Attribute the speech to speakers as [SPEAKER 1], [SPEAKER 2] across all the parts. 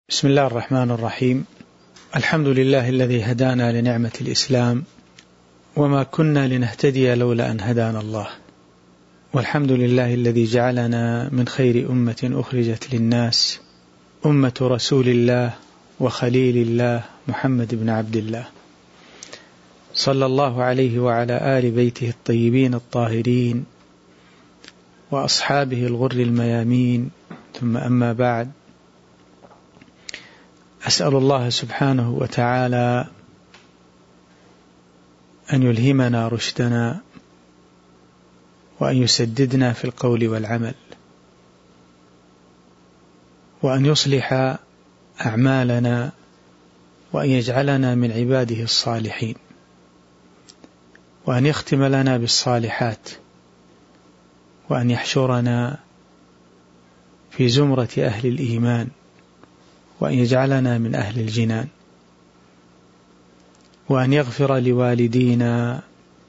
[SPEAKER 1] بسم الله الرحمن الرحيم. الحمد لله الذي هدانا لنعمة الإسلام وما كنا لنهتدي لولا أن هدانا الله، والحمد لله الذي جعلنا من خير أمة أخرجت للناس، أمة رسول الله وخليل الله محمد بن عبد الله صلى الله عليه وعلى آل بيته الطيبين الطاهرين وأصحابه الغر الميامين، ثم أما بعد، أسأل الله سبحانه وتعالى أن يلهمنا رشدنا وأن يسددنا في القول والعمل، وأن يصلح أعمالنا وأن يجعلنا من عباده الصالحين، وأن يختم لنا بالصالحات، وأن يحشرنا في زمرة أهل الإيمان، وأن يجعلنا من أهل الجنان، وأن يغفر لوالدينا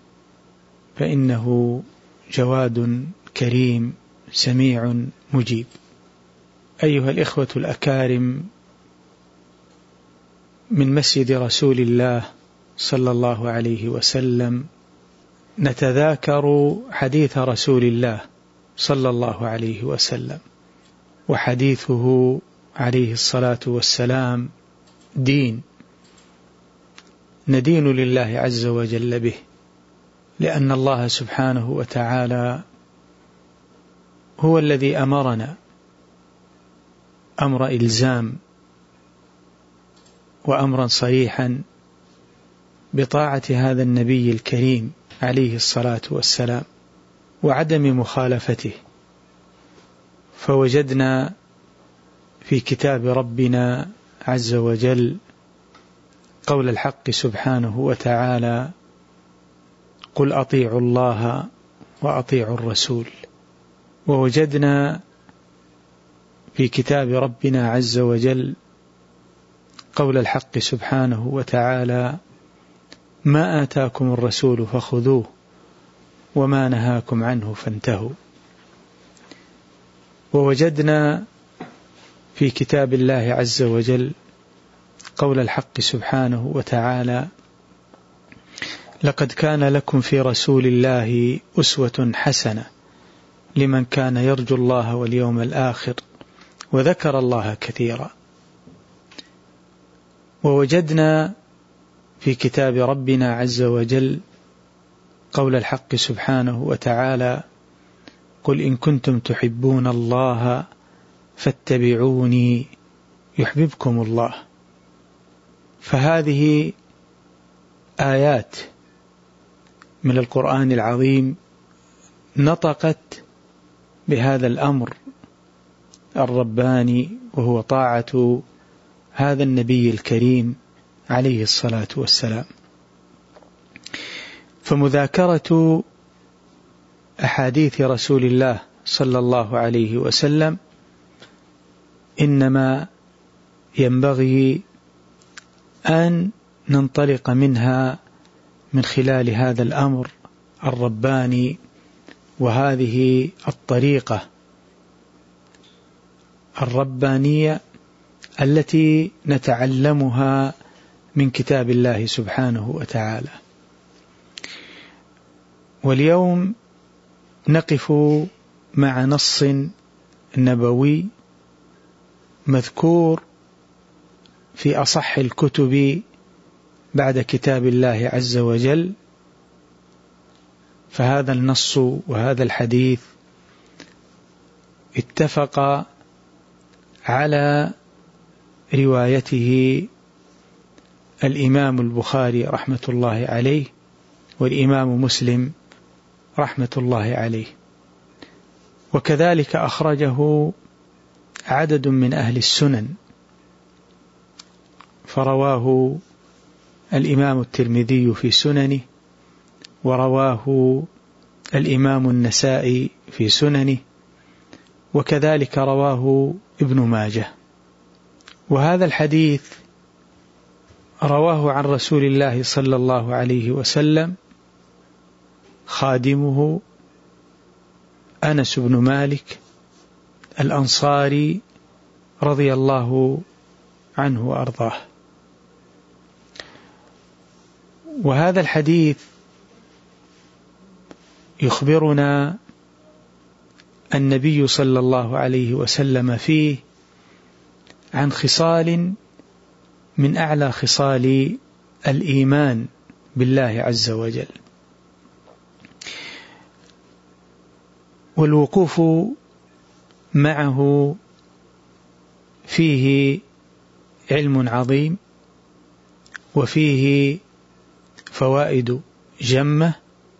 [SPEAKER 1] فإنه جواد كريم سميع مجيب. أيها الإخوة الأكارم، من مسجد رسول الله صلى الله عليه وسلم نتذاكر حديث رسول الله صلى الله عليه وسلم، وحديثه عليه الصلاة والسلام دين، ندين لله عز وجل به، لأن الله سبحانه وتعالى هو الذي أمرنا أمر إلزام وأمرا صريحا بطاعة هذا النبي الكريم عليه الصلاة والسلام وعدم مخالفته. فوجدنا في كتاب ربنا عز وجل قول الحق سبحانه وتعالى: قل أطيعوا الله وأطيعوا الرسول. ووجدنا في كتاب ربنا عز وجل قول الحق سبحانه وتعالى: ما آتاكم الرسول فخذوه وما نهاكم عنه فانتهوا. ووجدنا في كتاب الله عز وجل قول الحق سبحانه وتعالى: لقد كان لكم في رسول الله أسوة حسنة لمن كان يرجو الله واليوم الآخر وذكر الله كثيرا. ووجدنا في كتاب ربنا عز وجل قول الحق سبحانه وتعالى: قل إن كنتم تحبون الله فاتبعوني يحببكم الله. فهذه آيات من القرآن العظيم نطقت بهذا الأمر الرباني، وهو طاعة هذا النبي الكريم عليه الصلاة والسلام. فمذاكرة أحاديث رسول الله صلى الله عليه وسلم إنما ينبغي أن ننطلق منها من خلال هذا الأمر الرباني وهذه الطريقة الربانية التي نتعلمها من كتاب الله سبحانه وتعالى. واليوم نقف مع نص نبوي مذكور في أصح الكتب بعد كتاب الله عز وجل. فهذا النص وهذا الحديث اتفق على روايته الإمام البخاري رحمة الله عليه والإمام مسلم رحمة الله عليه، وكذلك أخرجه عدد من أهل السنن، فرواه الإمام الترمذي في سننه، ورواه الإمام النسائي في سننه، وكذلك رواه ابن ماجه. وهذا الحديث رواه عن رسول الله صلى الله عليه وسلم خادمه أنس بن مالك الأنصاري رضي الله عنه وأرضاه. وهذا الحديث يخبرنا النبي صلى الله عليه وسلم فيه عن خصال من أعلى خصال الإيمان بالله عز وجل. والوقوف معه فيه علم عظيم، وفيه فوائد جمة،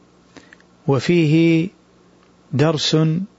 [SPEAKER 1] وفيه درس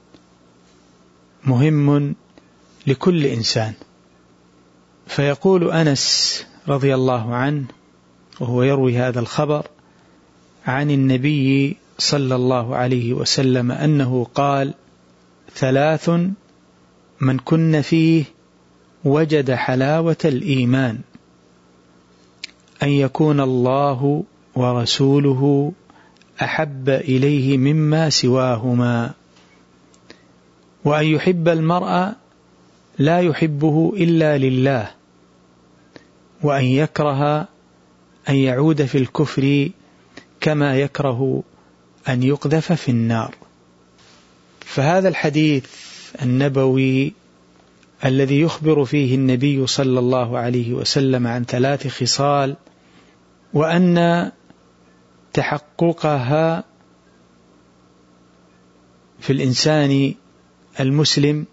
[SPEAKER 1] مهم لكل إنسان. فيقول أنس رضي الله عنه وهو يروي هذا الخبر عن النبي صلى الله عليه وسلم أنه قال: 3 من كن فيه وجد حلاوة الإيمان: أن يكون الله ورسوله أحب إليه مما سواهما، وأن يحب المرء لا يحبه إلا لله، وأن يكره أن يعود في الكفر كما يكره أن يقذف في النار. فهذا الحديث النبوي الذي يخبر فيه النبي صلى الله عليه وسلم عن 3 خصال، وأن تحققها في الإنسان المسلم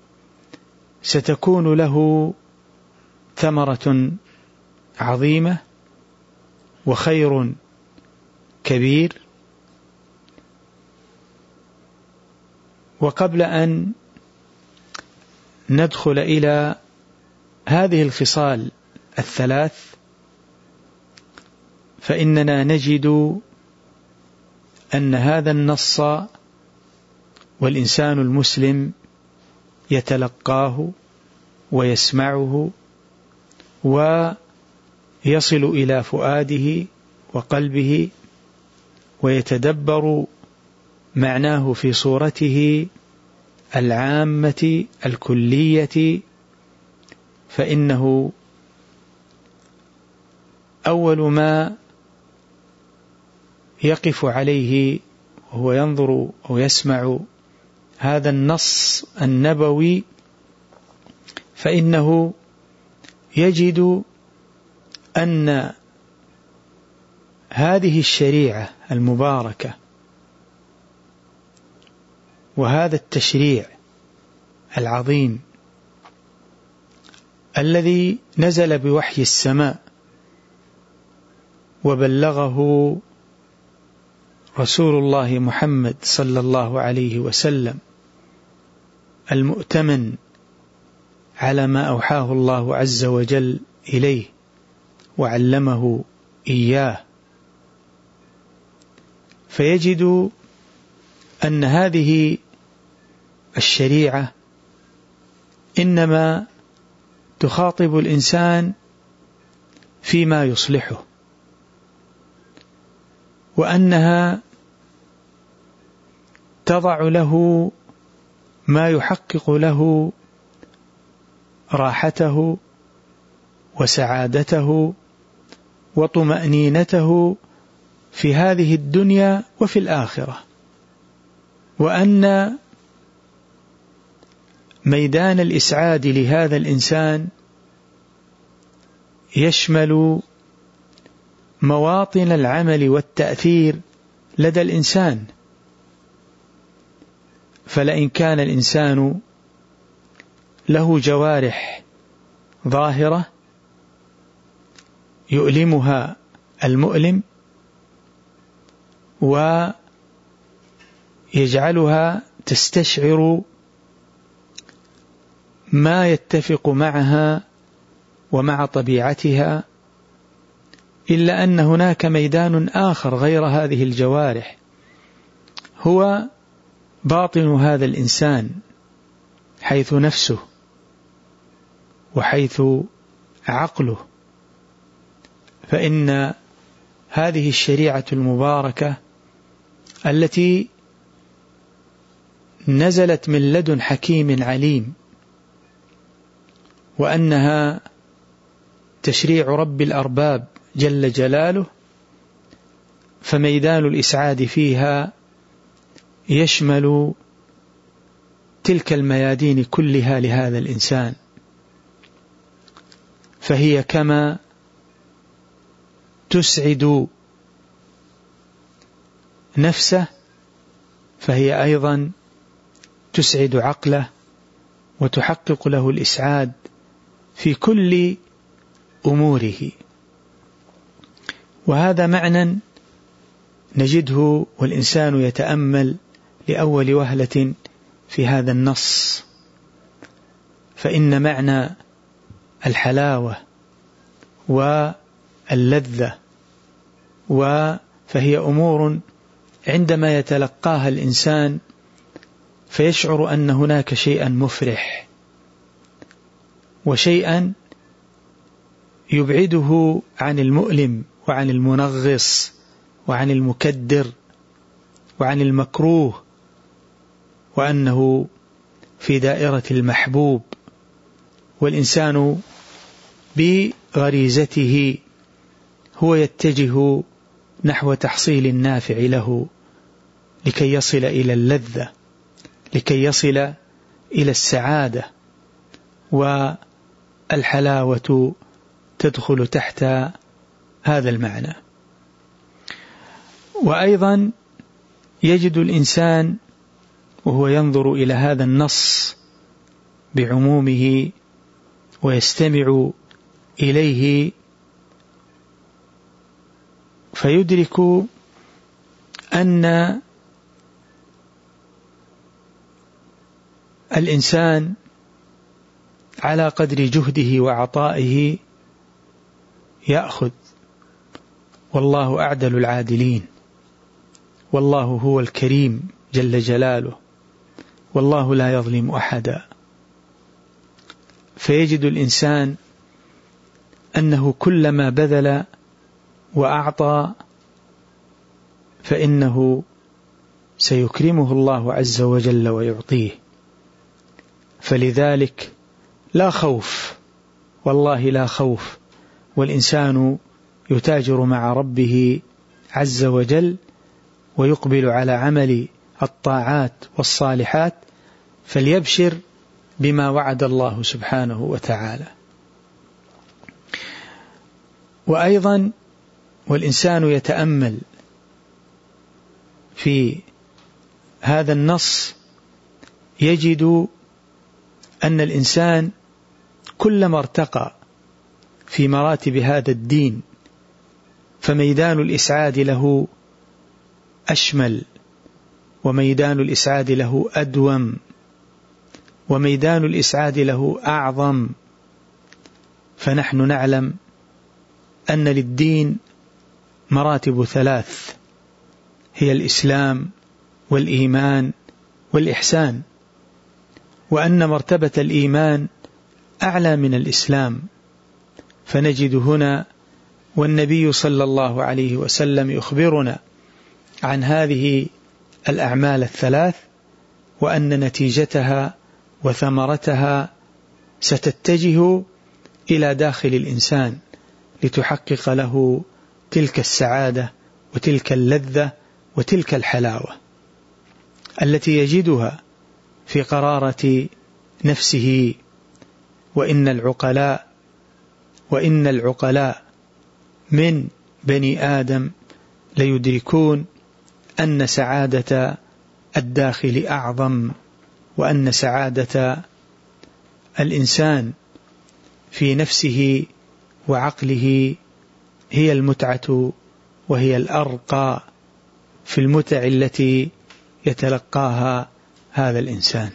[SPEAKER 1] ستكون له ثمرة عظيمة وخير كبير. وقبل أن ندخل إلى هذه الخصال ال3، فإننا نجد أن هذا النص والإنسان المسلم يتلقاه ويسمعه ويصل إلى فؤاده وقلبه ويتدبر معناه في صورته العامة الكلية، فإنه أول ما يقف عليه وهو ينظر أو يسمع هذا النص النبوي، فإنه يجد أن هذه الشريعة المباركة وهذا التشريع العظيم الذي نزل بوحي السماء وبلغه رسول الله محمد صلى الله عليه وسلم المؤتمن على ما أوحاه الله عز وجل إليه وعلمه إياه، فيجد أن هذه الشريعة إنما تخاطب الإنسان فيما يصلحه، وأنها تضع له ما يحقق له راحته وسعادته وطمأنينته في هذه الدنيا وفي الآخرة، وأن ميدان الإسعاد لهذا الإنسان يشمل مواطن العمل والتأثير لدى الإنسان. فلئن كان الإنسان له جوارح ظاهرة يؤلمها المؤلم ويجعلها تستشعر ما يتفق معها ومع طبيعتها، إلا أن هناك ميدان آخر غير هذه الجوارح هو باطن هذا الإنسان، حيث نفسه وحيث عقله. فإن هذه الشريعة المباركة التي نزلت من لدن حكيم عليم، وأنها وتشريع رب الأرباب جل جلاله، فميدان الإسعاد فيها يشمل تلك الميادين كلها لهذا الإنسان، فهي كما تسعد نفسه فهي أيضا تسعد عقله وتحقق له الإسعاد في كل أموره. وهذا معنى نجده والإنسان يتأمل لأول وهلة في هذا النص، فإن معنى الحلاوة واللذة فهي أمور عندما يتلقاها الإنسان فيشعر أن هناك شيئا مفرح وشيئا يبعده عن المؤلم وعن المنغص وعن المكدر وعن المكروه، وأنه في دائرة المحبوب، والإنسان بغريزته هو يتجه نحو تحصيل النافع له لكي يصل إلى اللذة، لكي يصل إلى السعادة، والحلاوة تدخل تحت هذا المعنى. وأيضا يجد الإنسان وهو ينظر إلى هذا النص بعمومه ويستمع إليه فيدرك أن الإنسان على قدر جهده وعطائه يأخذ، والله أعدل العادلين، والله هو الكريم جل جلاله، والله لا يظلم أحدا. فيجد الإنسان أنه كلما بذل وأعطى فإنه سيكرمه الله عز وجل ويعطيه. فلذلك لا خوف، والله لا خوف، والإنسان يتاجر مع ربه عز وجل ويقبل على عمل الطاعات والصالحات، فليبشر بما وعد الله سبحانه وتعالى. وأيضا والإنسان يتأمل في هذا النص يجد أن الإنسان كلما ارتقى في مراتب هذا الدين فميدان الإسعاد له أشمل، وميدان الإسعاد له أدوم، وميدان الإسعاد له أعظم. فنحن نعلم أن للدين مراتب ثلاث، هي الإسلام والإيمان والإحسان، وأن مرتبة الإيمان أعلى من الإسلام. فنجد هنا والنبي صلى الله عليه وسلم يخبرنا عن هذه الأعمال الثلاث، وأن نتيجتها وثمرتها ستتجه إلى داخل الإنسان لتحقق له تلك السعادة وتلك اللذة وتلك الحلاوة التي يجدها في قرارة نفسه. وإن العقلاء من بني آدم ليدركون أن سعادة الداخل أعظم، وأن سعادة الإنسان في نفسه وعقله هي المتعة، وهي الأرقى في المتع التي يتلقاها هذا الإنسان.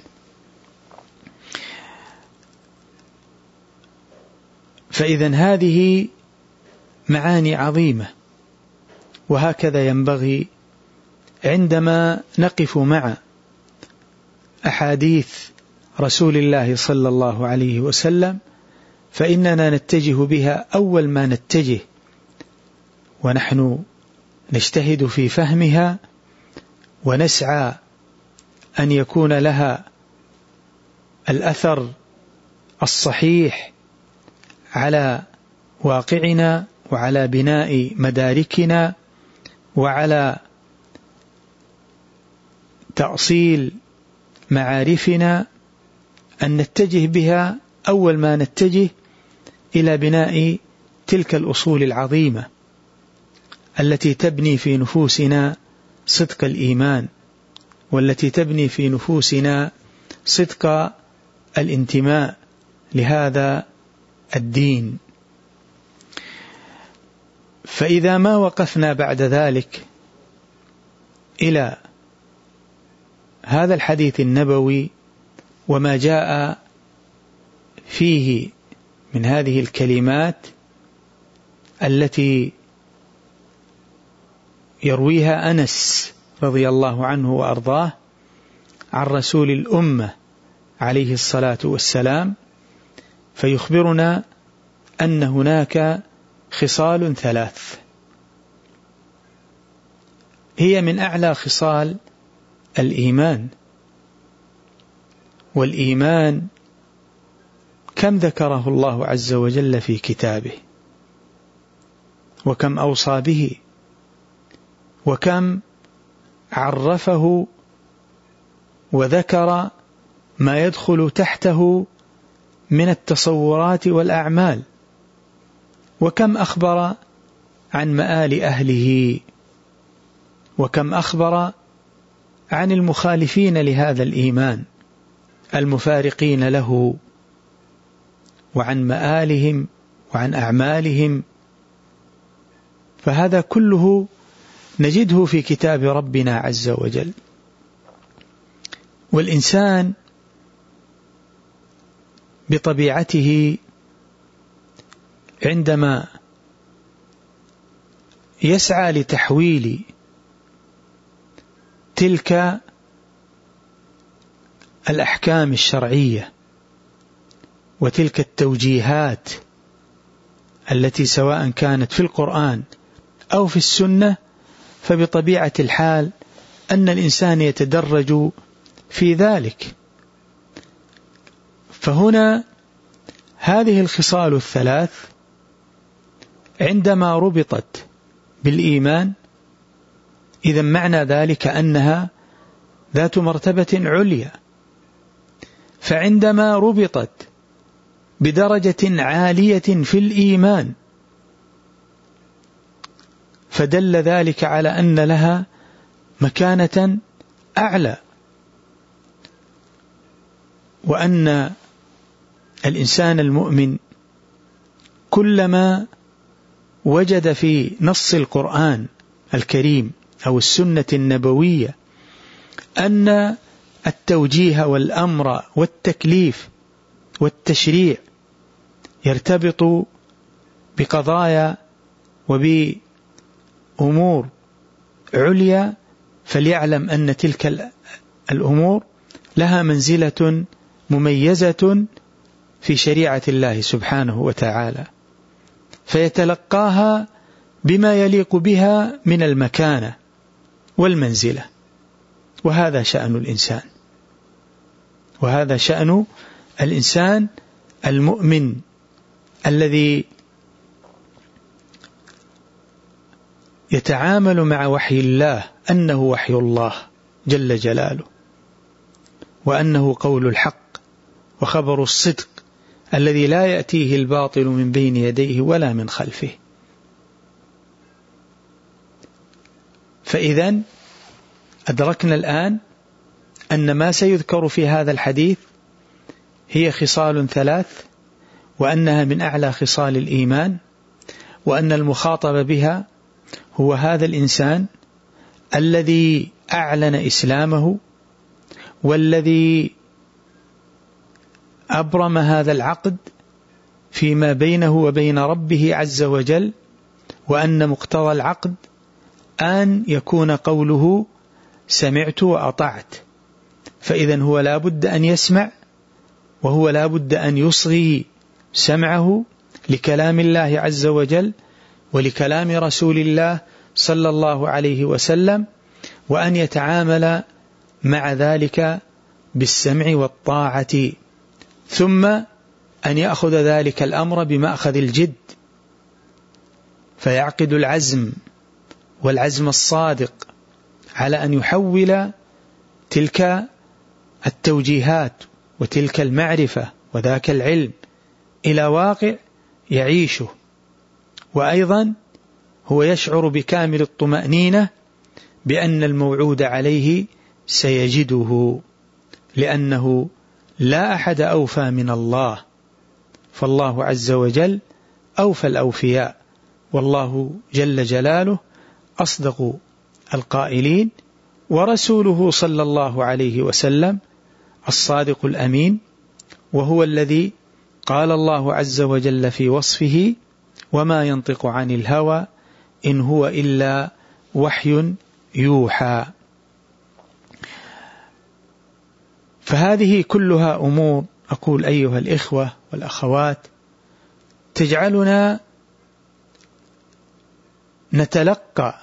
[SPEAKER 1] فإذن هذه معاني عظيمة، وهكذا ينبغي عندما نقف مع أحاديث رسول الله صلى الله عليه وسلم، فإننا نتجه بها أول ما نتجه، ونحن نجتهد في فهمها ونسعى أن يكون لها الأثر الصحيح على واقعنا وعلى بناء مداركنا وعلى تأصيل معارفنا أن نتجه بها أول ما نتجه إلى بناء تلك الأصول العظيمة التي تبني في نفوسنا صدق الإيمان، والتي تبني في نفوسنا صدق الانتماء لهذا الدين. فإذا ما وقفنا بعد ذلك إلى هذا الحديث النبوي وما جاء فيه من هذه الكلمات التي يرويها أنس رضي الله عنه وأرضاه عن رسول الأمة عليه الصلاة والسلام، فيخبرنا أن هناك خصال ثلاث هي من أعلى خصال الإيمان. والإيمان كم ذكره الله عز وجل في كتابه، وكم أوصى به، وكم عرفه وذكر ما يدخل تحته من التصورات والأعمال، وكم أخبر عن مآل أهله، وكم أخبر عن المخالفين لهذا الإيمان المفارقين له، وعن مآلهم وعن أعمالهم. فهذا كله نجده في كتاب ربنا عز وجل. والإنسان بطبيعته عندما يسعى لتحويل تلك الأحكام الشرعية وتلك التوجيهات التي سواء كانت في القرآن أو في السنة، فبطبيعة الحال أن الإنسان يتدرج في ذلك. فهنا هذه الخصال الثلاث عندما ربطت بالإيمان، إذا معنى ذلك أنها ذات مرتبة عليا. فعندما ربطت بدرجة عالية في الإيمان فدل ذلك على أن لها مكانة أعلى، وأن الإنسان المؤمن كلما وجد في نص القرآن الكريم أو السنة النبوية أن التوجيه والأمر والتكليف والتشريع يرتبط بقضايا وبأمور عليا، فليعلم أن تلك الأمور لها منزلة مميزة في شريعة الله سبحانه وتعالى، فيتلقاها بما يليق بها من المكانة والمنزلة. وهذا شأن الإنسان، وهذا شأن الإنسان المؤمن الذي يتعامل مع وحي الله أنه وحي الله جل جلاله، وأنه قول الحق وخبر الصدق الذي لا يأتيه الباطل من بين يديه ولا من خلفه. فإذا أدركنا الآن أن ما سيذكر في هذا الحديث هي خصال ثلاث، وأنها من أعلى خصال الإيمان، وأن المخاطب بها هو هذا الإنسان الذي أعلن إسلامه، والذي أبرم هذا العقد فيما بينه وبين ربه عز وجل، وأن مقتضى العقد أن يكون قوله سمعت وأطعت. فإذا هو لا بد أن يسمع، وهو لا بد أن يصغي سمعه لكلام الله عز وجل ولكلام رسول الله صلى الله عليه وسلم، وأن يتعامل مع ذلك بالسمع والطاعة، ثم أن يأخذ ذلك الأمر بمأخذ الجد فيعقد العزم والعزم الصادق على أن يحول تلك التوجيهات وتلك المعرفة وذاك العلم إلى واقع يعيشه. وأيضا هو يشعر بكامل الطمأنينة بأن الموعود عليه سيجده، لأنه لا أحد أوفى من الله، فالله عز وجل أوفى الأوفياء، والله جل جلاله أصدق القائلين، ورسوله صلى الله عليه وسلم الصادق الأمين، وهو الذي قال الله عز وجل في وصفه: وما ينطق عن الهوى إن هو إلا وحي يوحى. فهذه كلها أمور، أقول أيها الإخوة والأخوات، تجعلنا نتلقى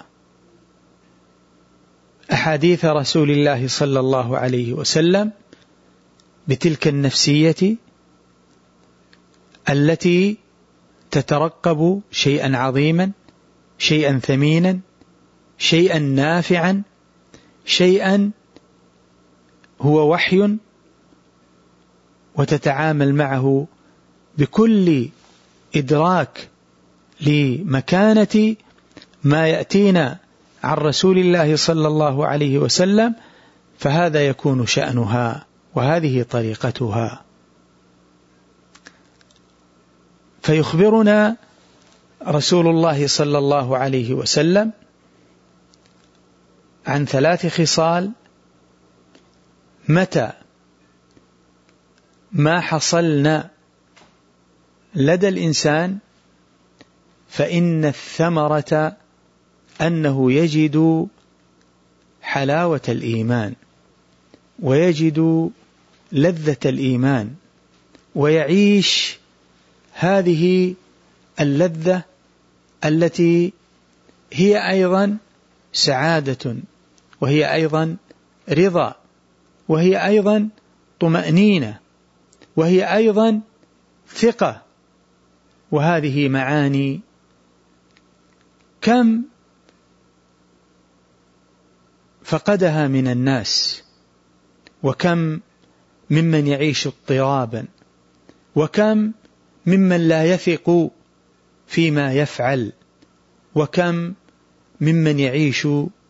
[SPEAKER 1] أحاديث رسول الله صلى الله عليه وسلم بتلك النفسية التي تترقب شيئا عظيما، شيئا ثمينا، شيئا نافعا، شيئا هو وحي، وتتعامل معه بكل إدراك لمكانة ما يأتينا عن رسول الله صلى الله عليه وسلم، فهذا يكون شأنها وهذه طريقتها. فيخبرنا رسول الله صلى الله عليه وسلم عن 3 خصال متى ما حصلنا لدى الإنسان فإن الثمرة أنه يجد حلاوة الإيمان، ويجد لذة الإيمان، ويعيش هذه اللذة التي هي أيضا سعادة، وهي أيضا رضا، وهي أيضا طمأنينة، وهي أيضا ثقة. وهذه معاني كم فقدها من الناس، وكم ممن يعيش اضطرابا، وكم ممن لا يثق فيما يفعل، وكم ممن يعيش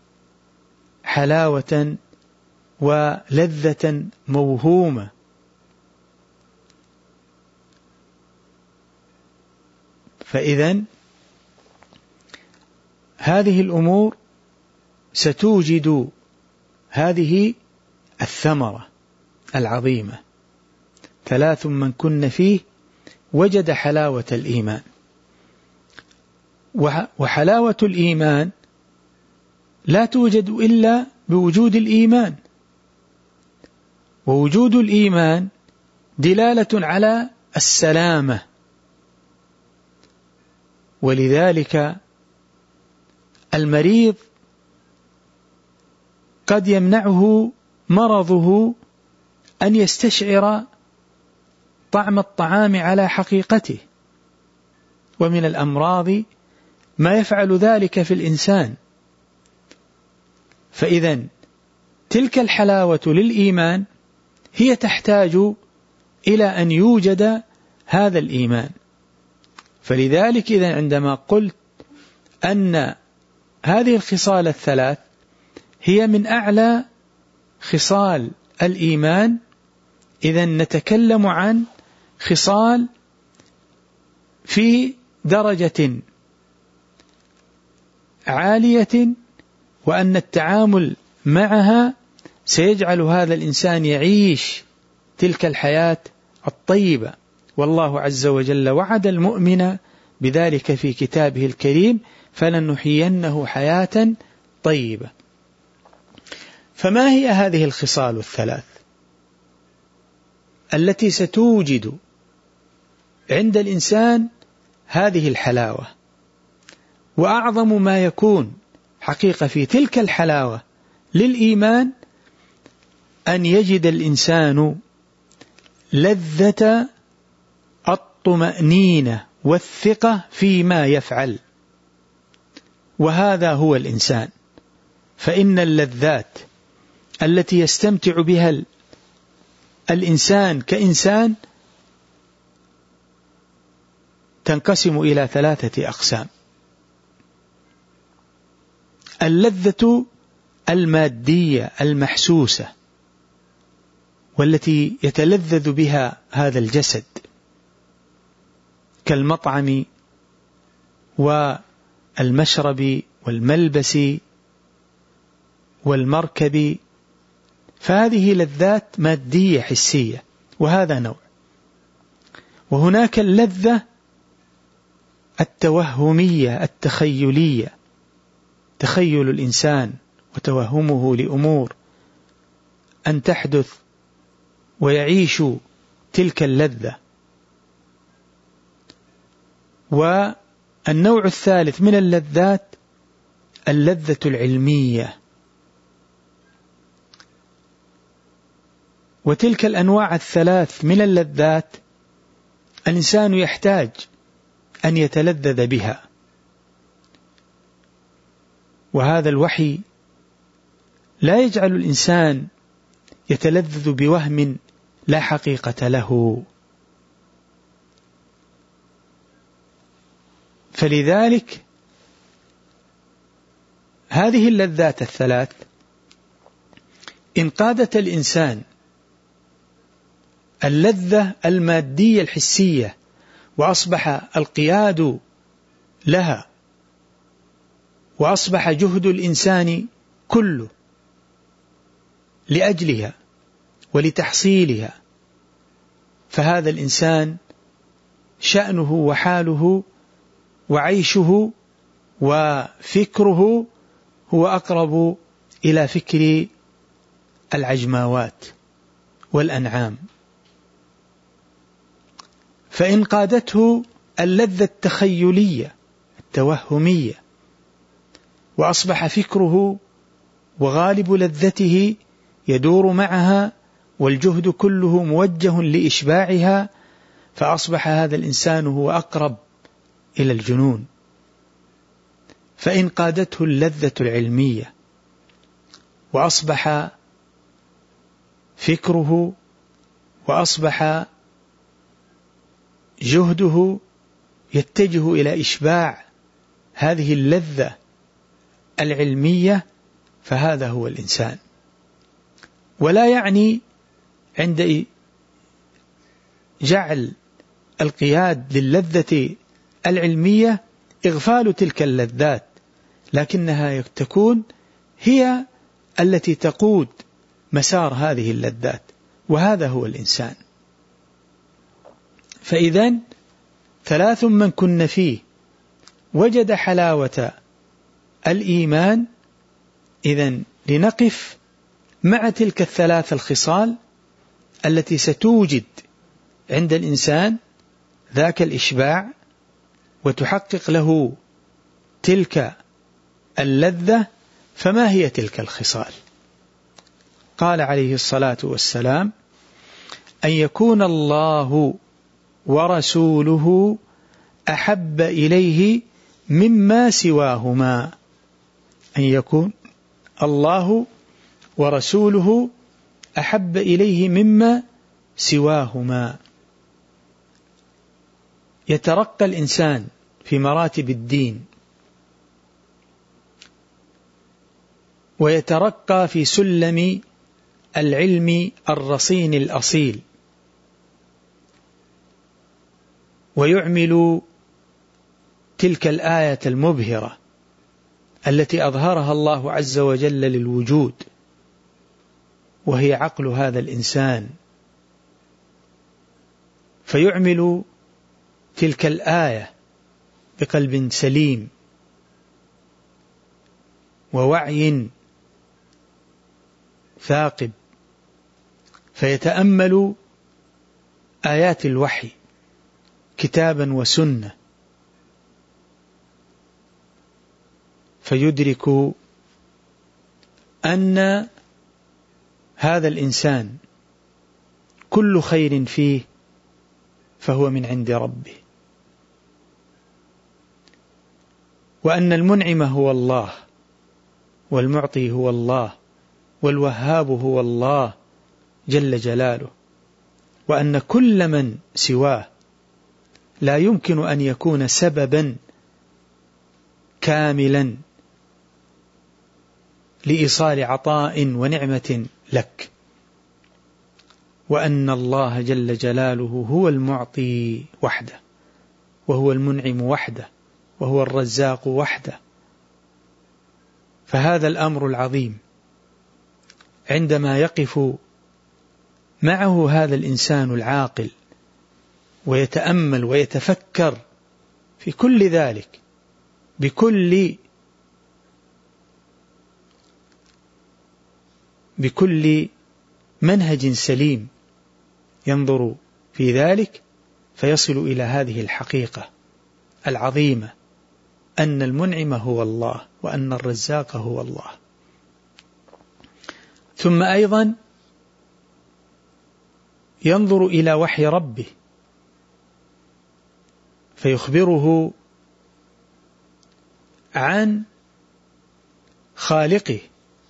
[SPEAKER 1] حلاوة ولذة موهومة. فإذن هذه الأمور ستوجد هذه الثمرة العظيمة: 3 من كن فيه وجد حلاوة الإيمان. وحلاوة الإيمان لا توجد إلا بوجود الإيمان، ووجود الإيمان دلالة على السلامة. ولذلك المريض قد يمنعه مرضه أن يستشعر طعم الطعام على حقيقته، ومن الأمراض ما يفعل ذلك في الإنسان. فإذن تلك الحلاوة للإيمان هي تحتاج إلى أن يوجد هذا الإيمان. فلذلك إذن عندما قلت أن هذه الخصال ال3 هي من أعلى خصال الإيمان، إذن نتكلم عن خصال في درجة عالية، وأن التعامل معها سيجعل هذا الإنسان يعيش تلك الحياة الطيبة. والله عز وجل وعد المؤمن بذلك في كتابه الكريم: فلنحيينه حياة طيبة. فما هي هذه الخصال ال3 التي ستوجد عند الإنسان هذه الحلاوة؟ وأعظم ما يكون حقيقة في تلك الحلاوة للإيمان أن يجد الإنسان لذة الطمأنينة والثقة فيما يفعل. وهذا هو الإنسان. فإن اللذات التي يستمتع بها الإنسان كإنسان تنقسم إلى 3 أقسام: اللذة المادية المحسوسة والتي يتلذذ بها هذا الجسد، كالمطعم والمشرب والملبس والمركب، فهذه لذات مادية حسية، وهذا نوع. وهناك اللذة التوهمية التخيلية، تخيل الإنسان وتوهمه لأمور أن تحدث ويعيش تلك اللذة. والنوع الثالث من اللذات اللذة العلمية، وتلك الأنواع الثلاث من اللذات الإنسان يحتاج أن يتلذذ بها، وهذا الوحي لا يجعل الإنسان يتلذذ بوهم لا حقيقة له. فلذلك هذه اللذات الثلاث إن قادت الإنسان اللذة المادية الحسية وأصبح القياد لها، وأصبح جهد الإنسان كله لأجلها ولتحصيلها، فهذا الإنسان شأنه وحاله وعيشه وفكره هو أقرب إلى فكر العجماوات والأنعام. فإن قادته اللذة التخيلية التوهمية وأصبح فكره وغالب لذته يدور معها والجهد كله موجه لإشباعها، فأصبح هذا الإنسان هو أقرب إلى الجنون. فإن قادته اللذة العلمية وأصبح فكره وأصبح جهده يتجه إلى إشباع هذه اللذة العلمية، فهذا هو الإنسان. ولا يعني عند جعل القياد للذة العلمية إغفال تلك اللذات، لكنها تكون هي التي تقود مسار هذه اللذات، وهذا هو الإنسان. فإذن 3 من كن فيه وجد حلاوة الإيمان. إذن لنقف مع تلك 3 الخصال التي ستوجد عند الإنسان ذاك الإشباع وتحقق له تلك اللذة. فما هي تلك الخصال؟ قال عليه الصلاة والسلام: أن يكون الله ورسوله أحب إليه مما سواهما. أن يكون الله ورسوله أحب إليه مما سواهما. يترقى الإنسان في مراتب الدين، ويترقى في سلم العلم الرصين الأصيل، ويعمل تلك الآية المبهرة التي أظهرها الله عز وجل للوجود، وهي عقل هذا الإنسان، فيعمل تلك الآية بقلب سليم ووعي ثاقب، فيتأمل آيات الوحي كتابا وسنة، فيدرك أن هذا الإنسان كل خير فيه فهو من عند ربه. وأن المنعم هو الله، والمعطي هو الله، والوهاب هو الله جل جلاله، وأن كل من سواه لا يمكن أن يكون سببا كاملا لإيصال عطاء ونعمة لك، وأن الله جل جلاله هو المعطي وحده، وهو المنعم وحده، وهو الرزاق وحده. فهذا الأمر العظيم عندما يقف معه هذا الإنسان العاقل ويتأمل ويتفكر في كل ذلك بكل منهج سليم، ينظر في ذلك فيصل إلى هذه الحقيقة العظيمة، أن المنعم هو الله، وأن الرزاق هو الله. ثم أيضا ينظر إلى وحي ربه فيخبره عن خالقه،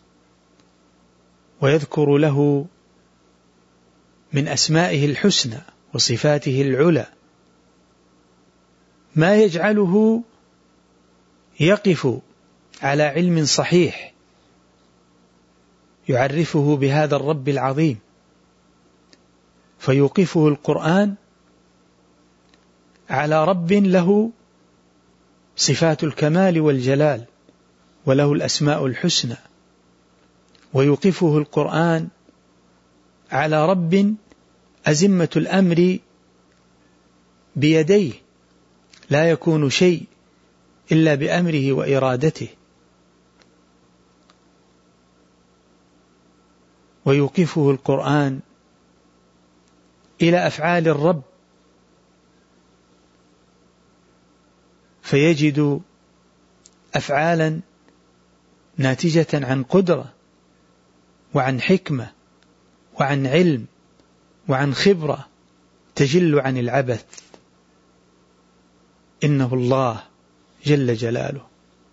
[SPEAKER 1] ويذكر له من أسمائه الحسنى وصفاته العلى ما يجعله يقف على علم صحيح يعرفه بهذا الرب العظيم. فيوقفه القرآن على رب له صفات الكمال والجلال، وله الأسماء الحسنى، ويوقفه القرآن على رب أزمة الأمر بيديه، لا يكون شيء إلا بأمره وإرادته. ويوقفه القرآن إلى أفعال الرب فيجد أفعالا ناتجة عن قدرة وعن حكمة وعن علم وعن خبرة تجل عن العبث. إنه الله جل جلاله.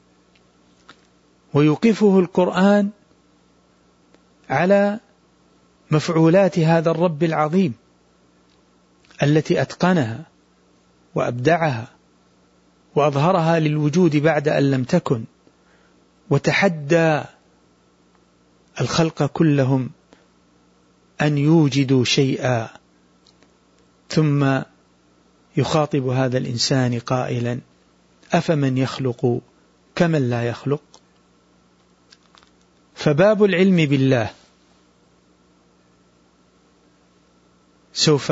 [SPEAKER 1] ويوقفه القرآن على مفعولات هذا الرب العظيم التي أتقنها وأبدعها وأظهرها للوجود بعد أن لم تكن، وتحدى الخلق كلهم أن يوجدوا شيئا، ثم يخاطب هذا الإنسان قائلا: أفمن يخلق كمن لا يخلق. فباب العلم بالله سوف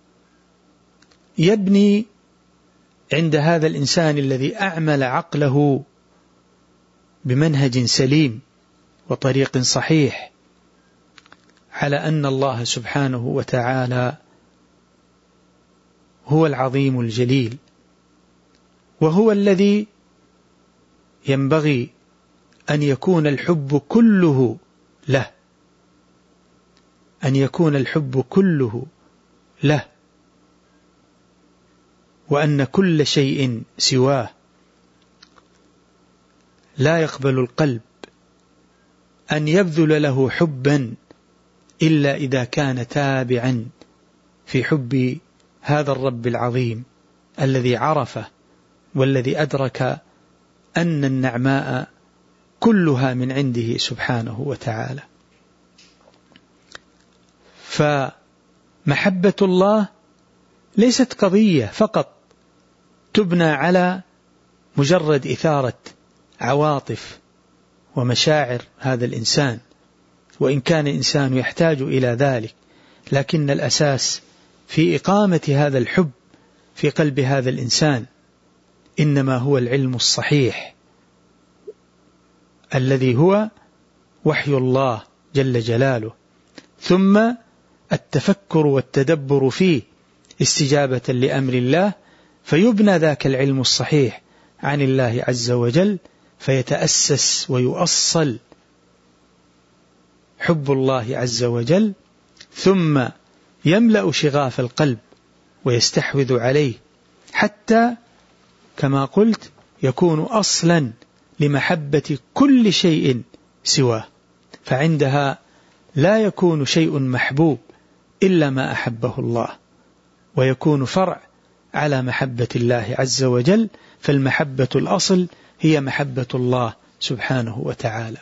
[SPEAKER 1] يبني عند هذا الإنسان الذي أعمل عقله بمنهج سليم وطريق صحيح على أن الله سبحانه وتعالى هو العظيم الجليل، وهو الذي ينبغي أن يكون الحب كله له، أن يكون الحب كله له، وأن كل شيء سواه لا يقبل القلب أن يبذل له حبا إلا إذا كان تابعا في حب هذا الرب العظيم الذي عرفه، والذي أدرك أن النعماء كلها من عنده سبحانه وتعالى. فمحبة الله ليست قضية فقط تبنى على مجرد إثارة عواطف ومشاعر هذا الإنسان، وإن كان الإنسان يحتاج إلى ذلك، لكن الأساس في إقامة هذا الحب في قلب هذا الإنسان إنما هو العلم الصحيح الذي هو وحي الله جل جلاله، ثم التفكر والتدبر فيه استجابة لأمر الله، فيبنى ذاك العلم الصحيح عن الله عز وجل، فيتأسس ويؤصل حب الله عز وجل، ثم يملأ شغاف القلب ويستحوذ عليه، حتى كما قلت يكون أصلا لمحبة كل شيء سواه، فعندها لا يكون شيء محبوب إلا ما أحبه الله، ويكون فرع على محبة الله عز وجل، فالمحبة الأصل هي محبة الله سبحانه وتعالى.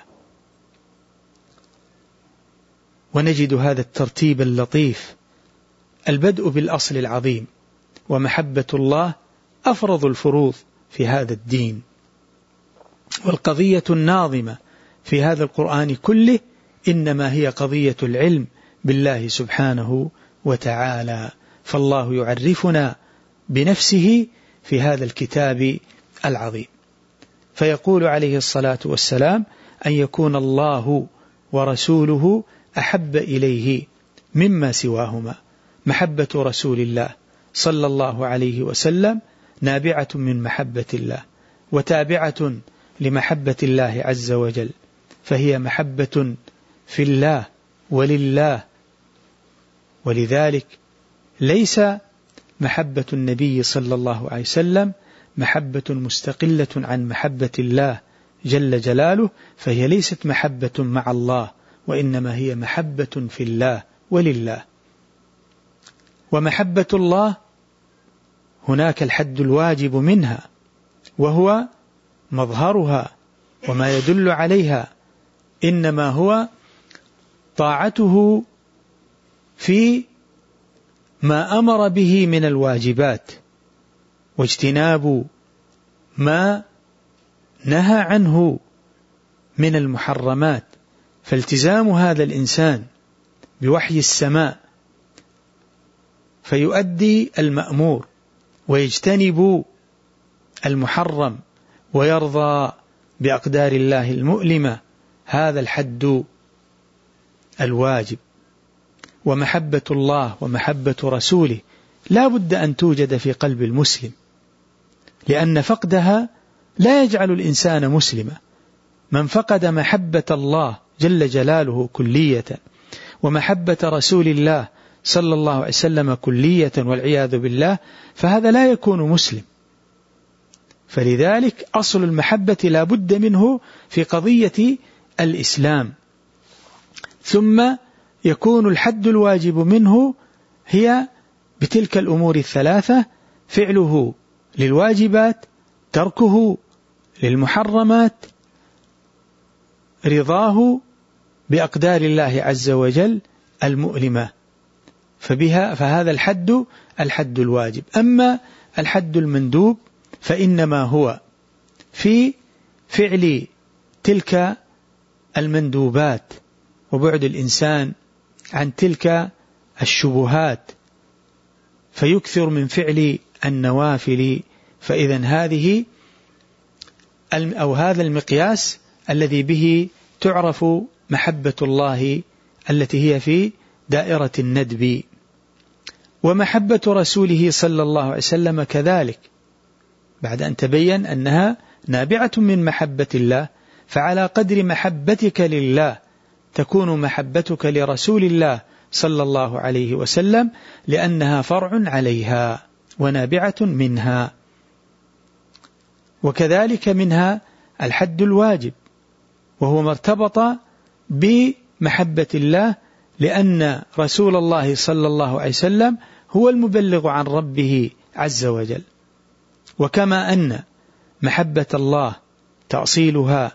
[SPEAKER 1] ونجد هذا الترتيب اللطيف، البدء بالأصل العظيم، ومحبة الله أفرض الفروض في هذا الدين. والقضية الناظمة في هذا القرآن كله إنما هي قضية العلم بالله سبحانه وتعالى، فالله يعرفنا بنفسه في هذا الكتاب العظيم، فيقول عليه الصلاة والسلام: أن يكون الله ورسوله أحب إليه مما سواهما. محبة رسول الله صلى الله عليه وسلم نابعة من محبة الله، وتابعة لمحبة الله عز وجل، فهي محبة في الله ولله. ولذلك ليس محبة النبي صلى الله عليه وسلم محبة مستقلة عن محبة الله جل جلاله، فهي ليست محبة مع الله، وإنما هي محبة في الله ولله. ومحبة الله هناك الحد الواجب منها، وهو مظهرها وما يدل عليها، إنما هو طاعته في ما أمر به من الواجبات، واجتناب ما نهى عنه من المحرمات، فالتزام هذا الإنسان بوحي السماء فيؤدي المأمور ويجتنب المحرم ويرضى بأقدار الله المؤلمة، هذا الحد الواجب. ومحبة الله ومحبة رسوله لا بد أن توجد في قلب المسلم، لأن فقدها لا يجعل الإنسان مسلما. من فقد محبة الله جل جلاله كلية ومحبة رسول الله صلى الله عليه وسلم كلية والعياذ بالله، فهذا لا يكون مسلم. فلذلك أصل المحبة لا بد منه في قضية الإسلام، ثم يكون الحد الواجب منه هي بتلك الأمور الثلاثة: فعله للواجبات، تركه للمحرمات، رضاه بأقدار الله عز وجل المؤلمة. فهذا الحد الواجب. أما الحد المندوب فإنما هو في فعل تلك المندوبات وبعد الإنسان عن تلك الشبهات، فيكثر من فعل النوافل. فإذا هذه أو هذا المقياس الذي به تعرف محبة الله التي هي في دائرة الندب. ومحبة رسوله صلى الله عليه وسلم كذلك، بعد أن تبين أنها نابعة من محبة الله، فعلى قدر محبتك لله تكون محبتك لرسول الله صلى الله عليه وسلم، لأنها فرع عليها ونابعة منها. وكذلك منها الحد الواجب، وهو ما ارتبط بمحبة الله، لأن رسول الله صلى الله عليه وسلم هو المبلغ عن ربه عز وجل. وكما أن محبة الله تأصيلها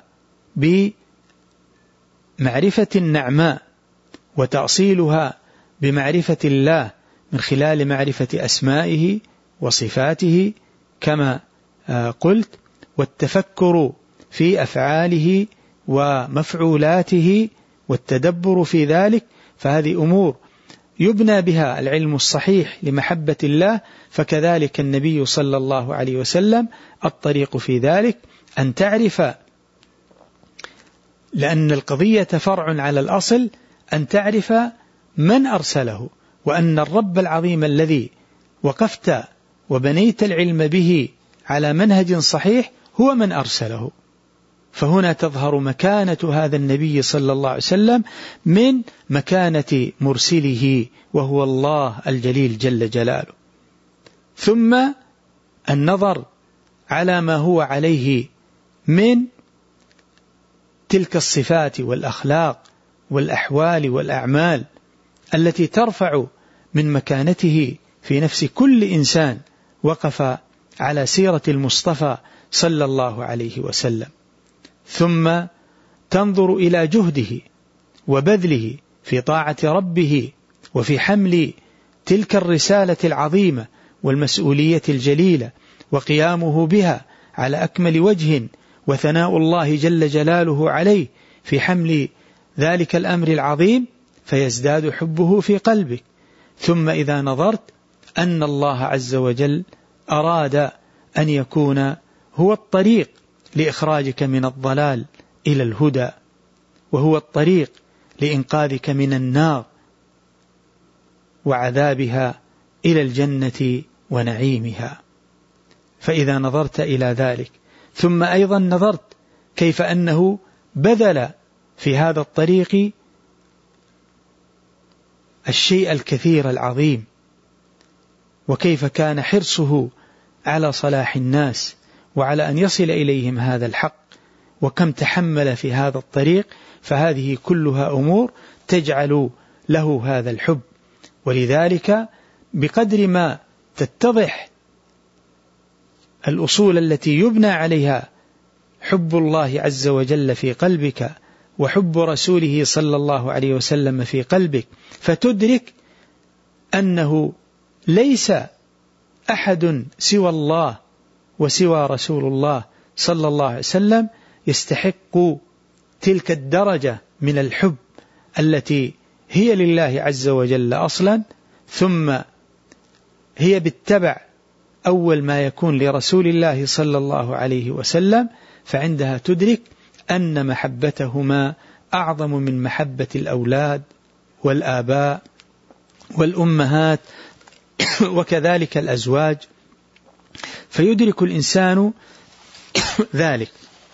[SPEAKER 1] بمعرفة النعماء، وتأصيلها بمعرفة الله من خلال معرفة أسمائه وصفاته كما قلت، والتفكر في أفعاله ومفعولاته والتدبر في ذلك، فهذه أمور يبنى بها العلم الصحيح لمحبة الله. فكذلك النبي صلى الله عليه وسلم الطريق في ذلك أن تعرف، لأن القضية فرع على الأصل، أن تعرف من أرسله، وأن الرب العظيم الذي وقفت وبنيت العلم به على منهج صحيح هو من أرسله. فهنا تظهر مكانة هذا النبي صلى الله عليه وسلم من مكانة مرسله، وهو الله الجليل جل جلاله. ثم النظر على ما هو عليه من تلك الصفات والأخلاق والأحوال والأعمال التي ترفع من مكانته في نفس كل إنسان وقف على سيرة المصطفى صلى الله عليه وسلم. ثم تنظر إلى جهده وبذله في طاعة ربه وفي حمل تلك الرسالة العظيمة والمسؤولية الجليلة وقيامه بها على أكمل وجه، وثناء الله جل جلاله عليه في حمل ذلك الأمر العظيم، فيزداد حبه في قلبك. ثم إذا نظرت أن الله عز وجل أراد أن يكون هو الطريق لإخراجك من الضلال إلى الهدى، وهو الطريق لإنقاذك من النار وعذابها إلى الجنة ونعيمها. فإذا نظرت إلى ذلك، ثم أيضا نظرت كيف أنه بذل في هذا الطريق الشيء الكثير العظيم، وكيف كان حرصه على صلاح الناس وعلى أن يصل إليهم هذا الحق، وكم تحمل في هذا الطريق، فهذه كلها أمور تجعل له هذا الحب. ولذلك بقدر ما تتضح الأصول التي يبنى عليها حب الله عز وجل في قلبك وحب رسوله صلى الله عليه وسلم في قلبك، فتدرك أنه ليس أحد سوى الله وسوى رسول الله صلى الله عليه وسلم يستحق تلك الدرجة من الحب التي هي لله عز وجل أصلا، ثم هي بالتبع أول ما يكون لرسول الله صلى الله عليه وسلم. فعندها تدرك أن محبتهما أعظم من محبة الأولاد والآباء والأمهات وكذلك الأزواج. فيدرك الإنسان ذلك،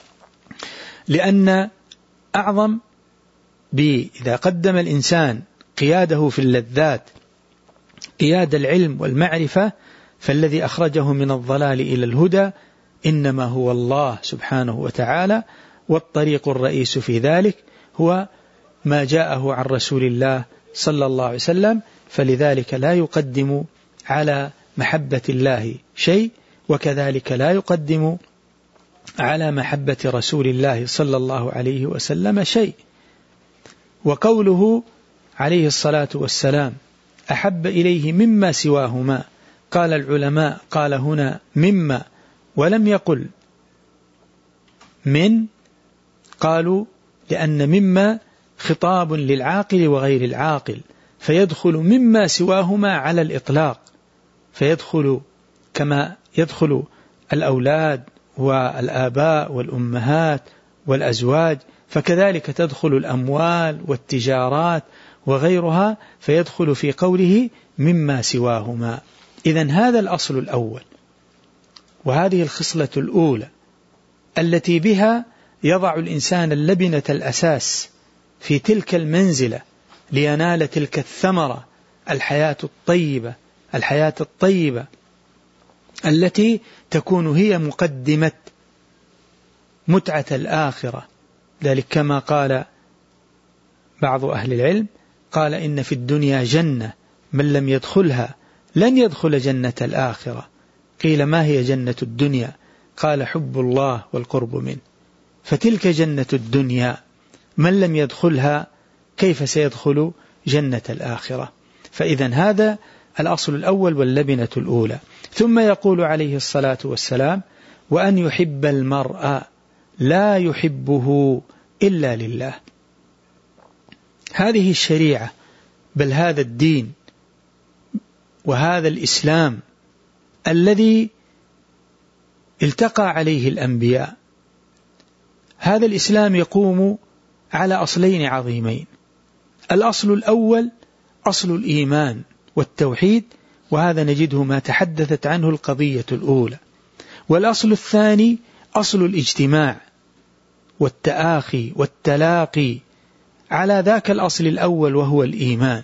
[SPEAKER 1] لأن أعظم إذا قدم الإنسان قياده في اللذات قياد العلم والمعرفة، فالذي أخرجه من الضلال إلى الهدى إنما هو الله سبحانه وتعالى، والطريق الرئيس في ذلك هو ما جاءه عن رسول الله صلى الله عليه وسلم. فلذلك لا يقدم على محبة الله شيء، وكذلك لا يقدم على محبة رسول الله صلى الله عليه وسلم شيء. وقوله عليه الصلاة والسلام أحب إليه مما سواهما، قال العلماء قال هنا مما ولم يقل من، قالوا لأن مما خطاب للعاقل وغير العاقل، فيدخل مما سواهما على الإطلاق، فيدخل كما يدخل الأولاد والآباء والأمهات والأزواج، فكذلك تدخل الأموال والتجارات وغيرها، فيدخل في قوله مما سواهما. إذن هذا الأصل الأول، وهذه الخصلة الأولى التي بها يضع الإنسان اللبنة الأساس في تلك المنزلة لينال تلك الثمرة، الحياة الطيبة التي تكون هي مقدمة متعة الآخرة. ذلك كما قال بعض أهل العلم، قال إن في الدنيا جنة من لم يدخلها لن يدخل جنة الآخرة. قيل ما هي جنة الدنيا؟ قال حب الله والقرب منه. فتلك جنة الدنيا من لم يدخلها كيف سيدخل جنة الآخرة؟ فإذا هذا الأصل الأول واللبنة الأولى. ثم يقول عليه الصلاة والسلام وأن يحب المرء لا يحبه إلا لله. هذه الشريعة، بل هذا الدين وهذا الإسلام الذي التقى عليه الأنبياء، هذا الإسلام يقوم على أصلين عظيمين. الأصل الأول أصل الإيمان والتوحيد، وهذا نجده ما تحدثت عنه القضية الأولى. والأصل الثاني أصل الاجتماع والتآخي والتلاقي على ذاك الأصل الأول وهو الإيمان.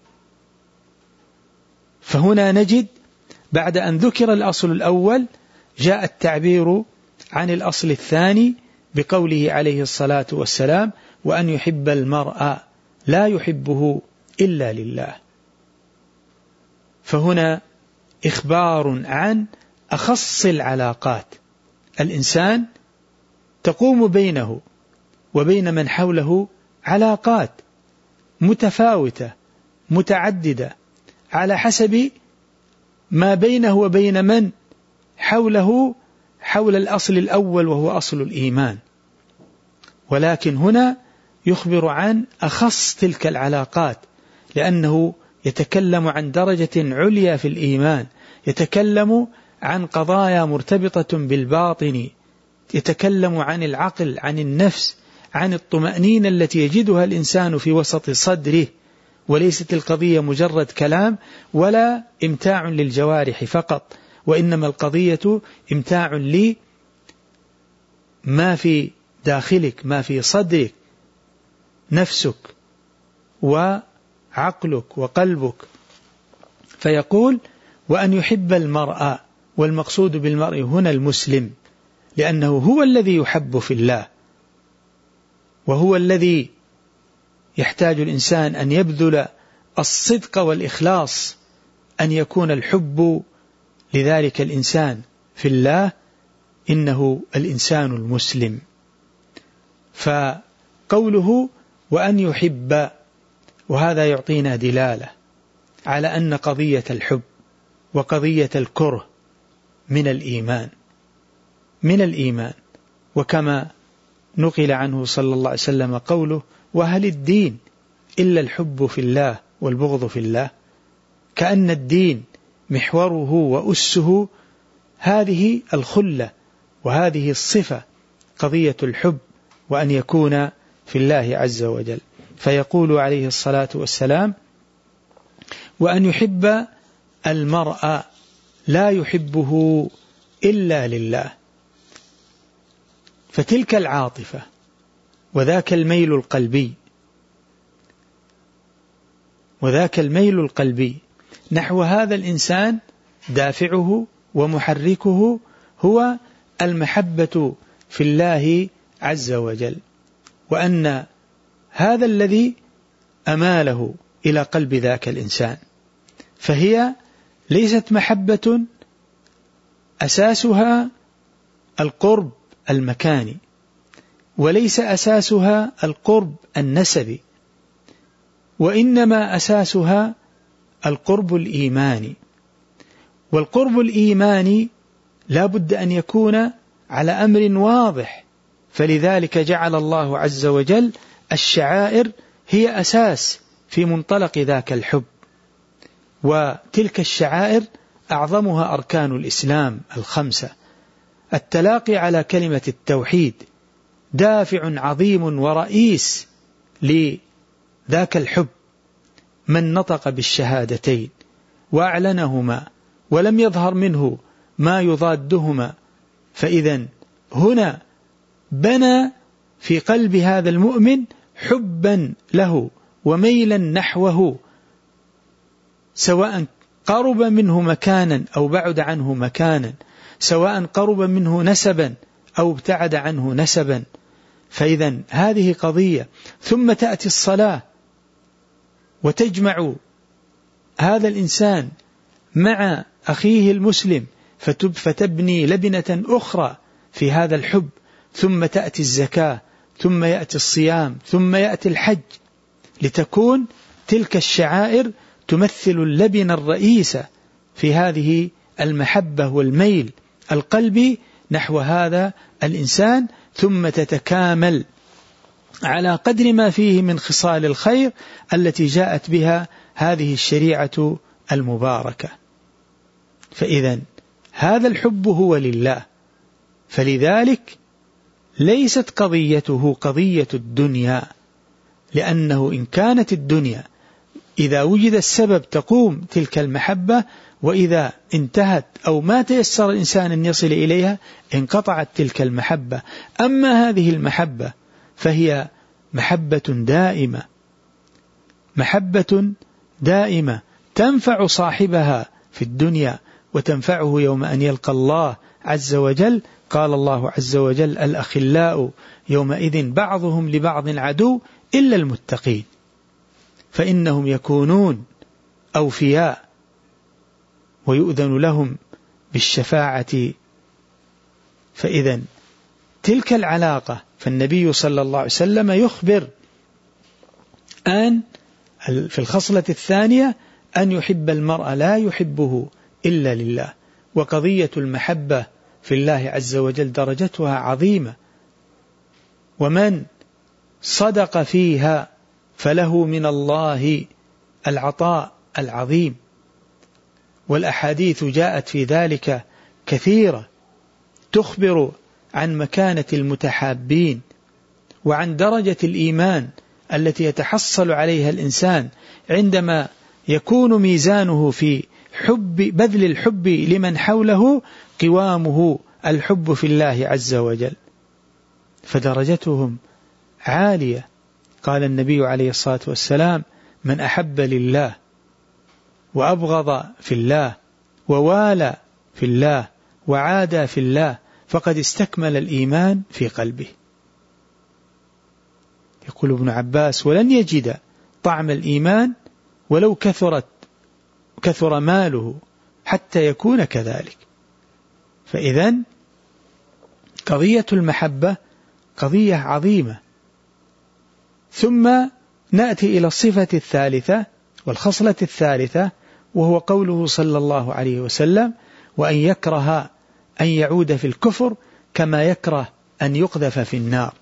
[SPEAKER 1] فهنا نجد بعد أن ذكر الأصل الأول جاء التعبير عن الأصل الثاني بقوله عليه الصلاة والسلام: وأن يحب المرء لا يحبه إلا لله. فهنا إخبار عن أخص العلاقات. الإنسان تقوم بينه وبين من حوله علاقات متفاوتة متعددة على حسب ما بينه وبين من حوله حول الأصل الأول وهو أصل الإيمان. ولكن هنا يخبر عن أخص تلك العلاقات، لأنه يتكلم عن درجة عليا في الإيمان، يتكلم عن قضايا مرتبطة بالباطن، يتكلم عن العقل، عن النفس، عن الطمأنينة التي يجدها الإنسان في وسط صدره، وليست القضية مجرد كلام ولا إمتاع للجوارح فقط، وإنما القضية إمتاع لما في داخلك، ما في صدرك، نفسك وعقلك وقلبك. فيقول: وأن يحب المرء، والمقصود بالمرء هنا المسلم، لأنه هو الذي يحب في الله، وهو الذي يحتاج الإنسان أن يبذل الصدق والإخلاص، أن يكون الحب لذلك الإنسان في الله، إنه الإنسان المسلم. فقوله وأن يحب، وهذا يعطينا دلالة على أن قضية الحب وقضية الكره من الإيمان. وكما نقل عنه صلى الله عليه وسلم قوله: وهل الدين إلا الحب في الله والبغض في الله؟ كأن الدين محوره وأسه هذه الخلة وهذه الصفة، قضية الحب، وأن يكون في الله عز وجل. فيقول عليه الصلاة والسلام: وأن يحب المرء لا يحبه إلا لله. فتلك العاطفة وذاك الميل القلبي نحو هذا الإنسان، دافعه ومحركه هو المحبة في الله عز وجل، وأن هذا الذي أماله إلى قلب ذاك الإنسان. فهي ليست محبة أساسها القرب المكاني، وليس أساسها القرب النسبي، وإنما أساسها القرب الإيماني. والقرب الإيماني لا بد أن يكون على أمر واضح، فلذلك جعل الله عز وجل الشعائر هي أساس في منطلق ذاك الحب. وتلك الشعائر أعظمها أركان الإسلام 5. التلاقي على كلمة التوحيد دافع عظيم ورئيس لذاك الحب. من نطق بالشهادتين وأعلنهما ولم يظهر منه ما يضادهما، فإذا هنا بنى في قلب هذا المؤمن حبا له وميلا نحوه، سواء قرب منه مكانا أو بعد عنه مكانا، سواء قرب منه نسبا أو ابتعد عنه نسبا. فإذا هذه قضية. ثم تأتي الصلاة وتجمع هذا الإنسان مع أخيه المسلم، فتبني لبنة أخرى في هذا الحب. ثم تأتي الزكاة، ثم يأتي الصيام، ثم يأتي الحج، لتكون تلك الشعائر تمثل اللبنة الرئيسة في هذه المحبة والميل القلبي نحو هذا الإنسان، ثم تتكامل على قدر ما فيه من خصال الخير التي جاءت بها هذه الشريعة المباركة. فإذا هذا الحب هو لله، فلذلك ليست قضيته قضية الدنيا، لأنه إن كانت الدنيا إذا وجد السبب تقوم تلك المحبة، وإذا انتهت أو ما تيسر الإنسان أن يصل إليها انقطعت تلك المحبة. أما هذه المحبة فهي محبة دائمة تنفع صاحبها في الدنيا وتنفعه يوم أن يلقى الله عز وجل. قال الله عز وجل: الأخلاء يومئذ بعضهم لبعض عدو إلا المتقين، فإنهم يكونون أوفياء ويؤذن لهم بالشفاعة. فإذا تلك العلاقة، فالنبي صلى الله عليه وسلم يخبر في الخصلة الثانية أن يحب المرء لا يحبه إلا لله. وقضية المحبة في الله عز وجل درجتها عظيمة، ومن صدق فيها فله من الله العطاء العظيم، والأحاديث جاءت في ذلك كثيرة تخبر عن مكانة المتحابين وعن درجة الإيمان التي يتحصل عليها الإنسان عندما يكون ميزانه في بذل الحب لمن حوله قوامه الحب في الله عز وجل، فدرجتهم عالية. قال النبي عليه الصلاة والسلام: من أحب لله وأبغض في الله ووالى في الله وعادى في الله فقد استكمل الإيمان في قلبه. يقول ابن عباس: ولن يجد طعم الإيمان ولو كثر ماله حتى يكون كذلك. فإذن قضية المحبة قضية عظيمة. ثم نأتي إلى الصفة الثالثة والخصلة الثالثة، وهو قوله صلى الله عليه وسلم: وأن يكره أن يعود في الكفر كما يكره أن يقذف في النار.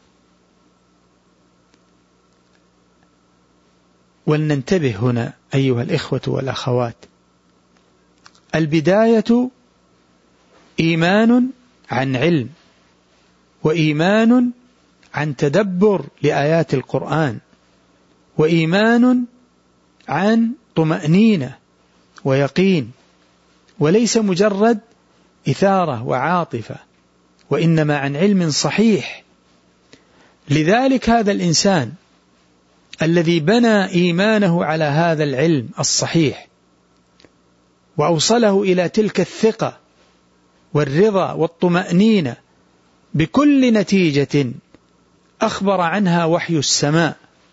[SPEAKER 1] ولننتبه هنا أيها الإخوة والأخوات، البداية إيمان عن علم، وإيمان عن تدبر لآيات القرآن، وإيمان عن طمأنينة ويقين، وليس مجرد إثارة وعاطفة، وإنما عن علم صحيح. لذلك هذا الإنسان الذي بنى إيمانه على هذا العلم الصحيح وأوصله إلى تلك الثقة والرضا والطمأنينة بكل نتيجة أخبر عنها وحي السماء،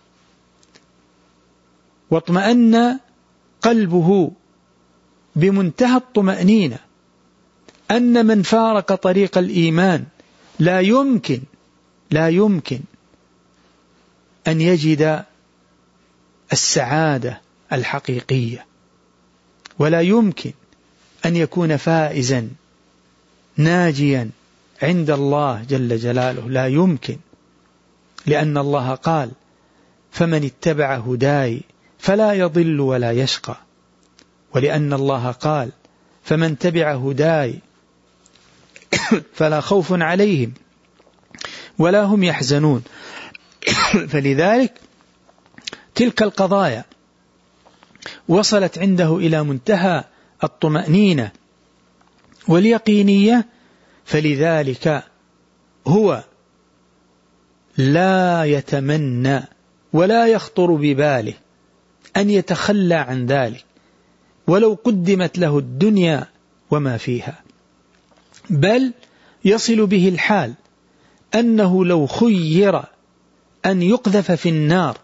[SPEAKER 1] واطمأن قلبه بمنتهى الطمأنينة أن من فارق طريق الإيمان لا يمكن أن يجد السعادة الحقيقية، ولا يمكن أن يكون فائزا ناجيا عند الله جل جلاله، لا يمكن، لأن الله قال: فمن اتبع هداي فلا يضل ولا يشقى، ولأن الله قال: فمن تبع هداي فلا خوف عليهم ولا هم يحزنون. فلذلك تلك القضايا وصلت عنده إلى منتهى الطمأنينة واليقينية، فلذلك هو لا يتمنى ولا يخطر بباله أن يتخلى عن ذلك ولو قدمت له الدنيا وما فيها، بل يصل به الحال أنه لو خير أن يقذف في النار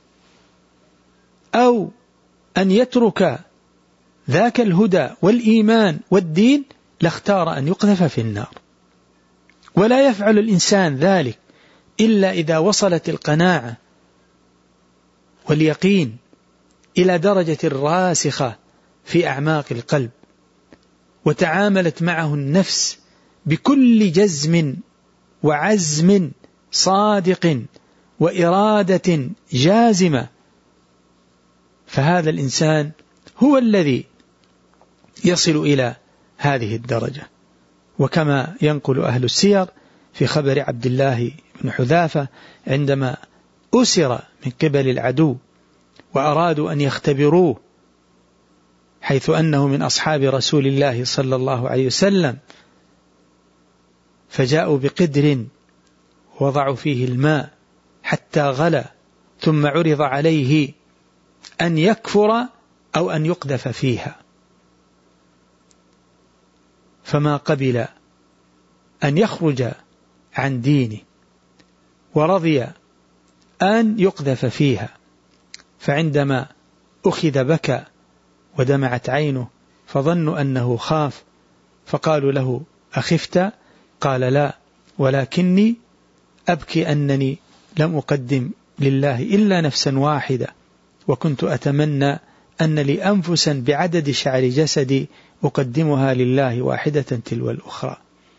[SPEAKER 1] أو أن يترك ذاك الهدى والإيمان والدين لاختار أن يقذف في النار. ولا يفعل الإنسان ذلك إلا إذا وصلت القناعة واليقين إلى درجة راسخة في أعماق القلب، وتعاملت معه النفس بكل جزم وعزم صادق وإرادة جازمة، فهذا الإنسان هو الذي يصل إلى هذه الدرجة. وكما ينقل أهل السير في خبر عبد الله بن حذافة عندما أسر من قبل العدو وأرادوا أن يختبروه، حيث أنه من أصحاب رسول الله صلى الله عليه وسلم، فجاءوا بقدر وضعوا فيه الماء حتى غلى، ثم عرض عليه أن يكفر أو أن يقذف فيها، فما قبل أن يخرج عن دينه، ورضي أن يقذف فيها، فعندما أخذ بكى ودمعت عينه، فظنوا أنه خاف، فقالوا له: أخفت؟ قال: لا، ولكني أبكي أنني لم أقدم لله إلا نفسا واحدة، وكنت أتمنى أن لي أنفسا بعدد شعر جسدي أقدمها لله واحدة تلو الأخرى.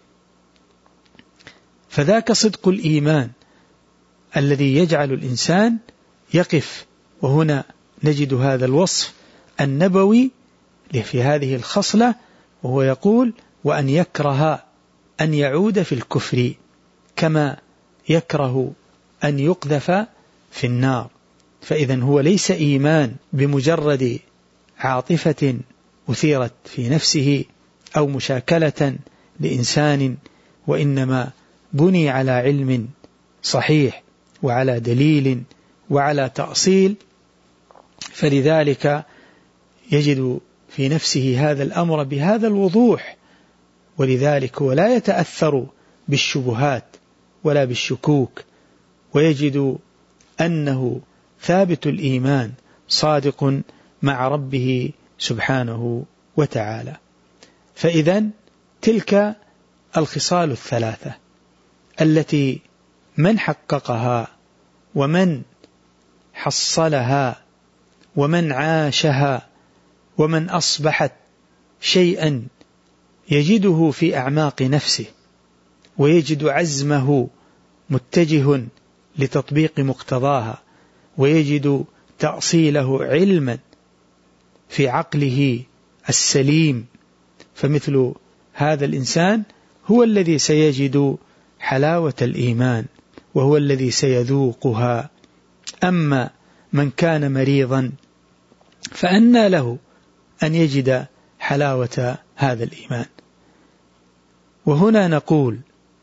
[SPEAKER 1] فذاك صدق الإيمان الذي يجعل الإنسان يقف. وهنا نجد هذا الوصف النبوي في هذه الخصلة، وهو يقول: وأن يكره أن يعود في الكفر كما يكره أن يقذف في النار. فإذا هو ليس إيمان بمجرد عاطفة أثيرت في نفسه أو مشاكلة لإنسان، وإنما بني على علم صحيح وعلى دليل وعلى تأصيل، فلذلك يجد في نفسه هذا الأمر بهذا الوضوح، ولذلك هو لا يتأثر بالشبهات ولا بالشكوك، ويجد أنه ثابت الإيمان صادق مع ربه سبحانه وتعالى. فإذا تلك الخصال الثلاثة التي من حققها ومن حصلها ومن عاشها ومن أصبحت شيئا يجده في أعماق نفسه، ويجد عزمه متجه لتطبيق مقتضاها، ويجد تأصيله علما في عقله السليم، فمثل هذا الإنسان هو الذي سيجد حلاوة الإيمان، وهو الذي سيذوقها. أما من كان مريضا فأنى له أن يجد حلاوة هذا الإيمان. وهنا نقول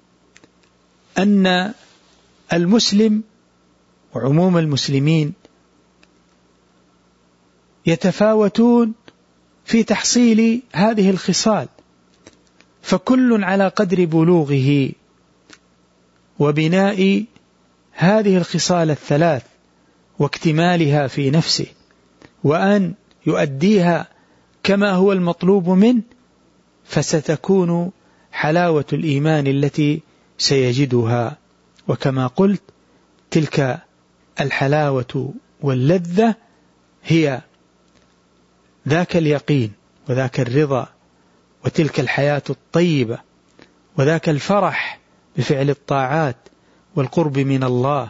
[SPEAKER 1] أن المسلم وعموم المسلمين يتفاوتون في تحصيل هذه الخصال، فكل على قدر بلوغه وبناء هذه الخصال الثلاث واكتمالها في نفسه، وأن يؤديها كما هو المطلوب منه، فستكون حلاوة الإيمان التي سيجدها. وكما قلت تلك الحلاوة واللذة هي ذاك اليقين وذاك الرضا وتلك الحياة الطيبة وذاك الفرح بفعل الطاعات والقرب من الله،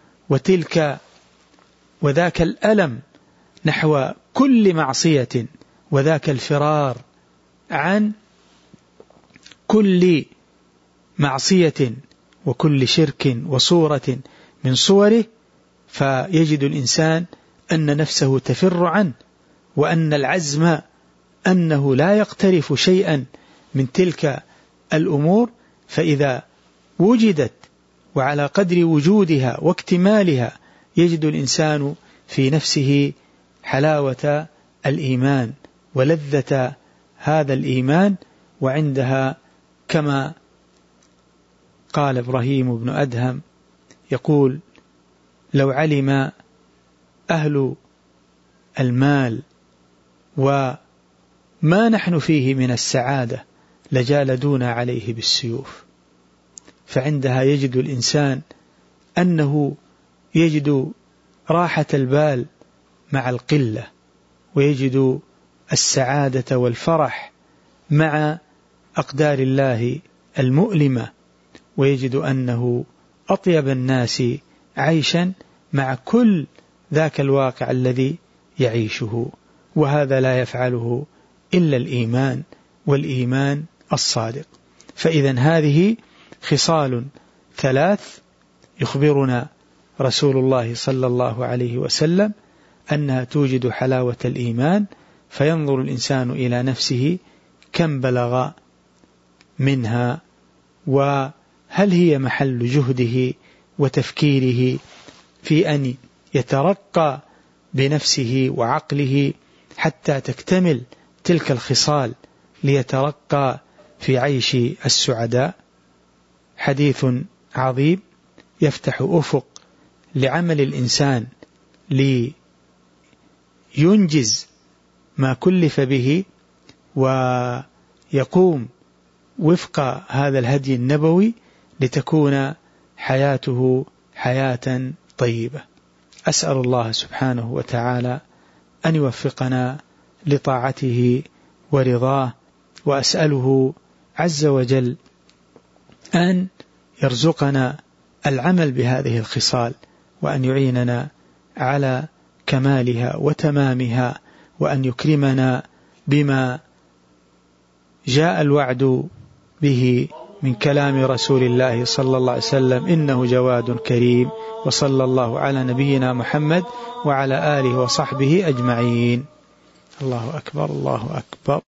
[SPEAKER 1] وذاك الألم نحو كل معصية، وذاك الفرار عن كل معصية وكل شرك وصورة من صوره، فيجد الإنسان أن نفسه تفر عنه، وأن العزم أنه لا يقترف شيئا من تلك الأمور، فإذا وجدت وعلى قدر وجودها واكتمالها يجد الإنسان في نفسه حلاوة الإيمان ولذة هذا الإيمان. وعندها كما قال إبراهيم بن أدهم يقول: لو علم أهل المال وما نحن فيه من السعادة لجالدونا عليه بالسيوف. فعندها يجد الإنسان أنه يجد راحة البال مع القلة، ويجد السعادة والفرح مع أقدار الله المؤلمة، ويجد أنه أطيب الناس عيشا مع كل ذاك الواقع الذي يعيشه. وهذا لا يفعله إلا الإيمان، والإيمان الصادق. فإذا هذه خصال ثلاث يخبرنا رسول الله صلى الله عليه وسلم أنها توجد حلاوة الإيمان، فينظر الإنسان إلى نفسه كم بلغ منها، وهل هي محل جهده وتفكيره في أن يترقى بنفسه وعقله حتى تكتمل تلك الخصال ليترقى في عيش السعداء. حديث عظيم يفتح أفق لعمل الإنسان لينجز ما كلف به ويقوم وفق هذا الهدي النبوي لتكون حياته حياة طيبة. أسأل الله سبحانه وتعالى أن يوفقنا لطاعته ورضاه، وأسأله عز وجل أن يرزقنا العمل بهذه الخصال، وأن يعيننا على كمالها وتمامها، وأن يكرمنا بما جاء الوعد به من كلام رسول الله صلى الله عليه وسلم: إنه جواد كريم. وصلى الله على نبينا محمد وعلى آله وصحبه أجمعين. الله أكبر، الله أكبر.